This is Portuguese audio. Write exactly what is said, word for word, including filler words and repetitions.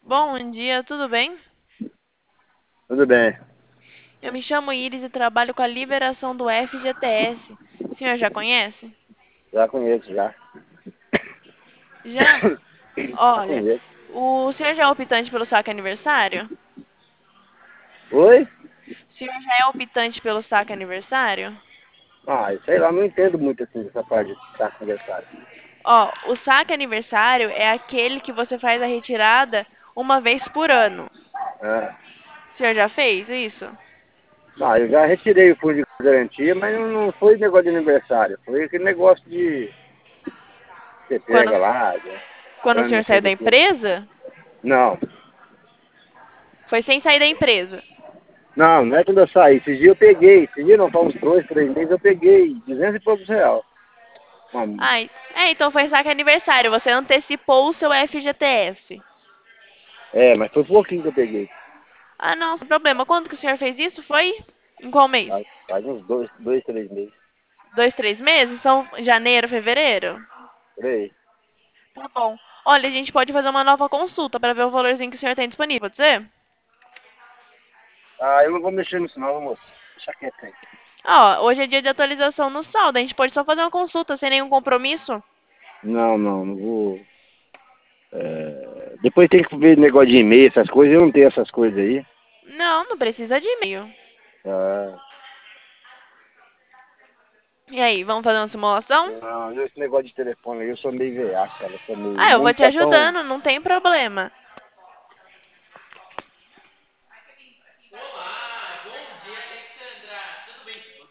Bom dia, tudo bem? Tudo bem, Eu me chamo Iris e trabalho com a liberação do F G T S. O senhor já conhece? já conheço já. Já? Já Olha, conheço. o senhor já é optante pelo saque aniversário? Oi? O senhor já é optante pelo saque aniversário? Ah, sei lá, não entendo muito assim dessa parte de saco aniversário. Ó, o saque aniversário é aquele que você faz a retirada uma vez por ano. Ah, O senhor já fez isso? ah, eu já retirei o fundo de garantia, mas não, não foi negócio de aniversário. Foi aquele negócio de você Quando, pega lá, né? quando o Ano, senhor não sei saiu da do que. empresa? Não, Foi sem sair da empresa. não, não é quando eu saí. Esse dia eu peguei, esse dia não, faz uns dois, três meses eu peguei duzentos e poucos reais. Uma- Ai, é, então foi saque aniversário. Você antecipou o seu F G T S. É, mas foi pouquinho que eu peguei. Ah, não, sem problema. Quando que o senhor fez isso? Foi? Em qual mês? Faz, faz uns dois, dois, três meses. Dois, três meses? São janeiro, fevereiro? Por aí. Tá bom. Olha, a gente pode fazer uma nova consulta para ver o valorzinho que o senhor tem disponível, pode ser? Ah, eu não vou mexer nisso não, moço. Deixa quieto aí. Ó, hoje é dia de atualização no saldo. A gente pode só fazer uma consulta sem nenhum compromisso? Não, não, não vou. É, depois tem que ver negócio de e-mail, essas coisas. Eu não tenho essas coisas aí. Não, não precisa de e-mail. Ah, E aí, vamos fazer uma simulação? não, esse negócio de telefone aí, eu sou meio veiaco, cara. Eu sou meio. Ah, eu Meu vou não te tá tão. ajudando, não tem problema.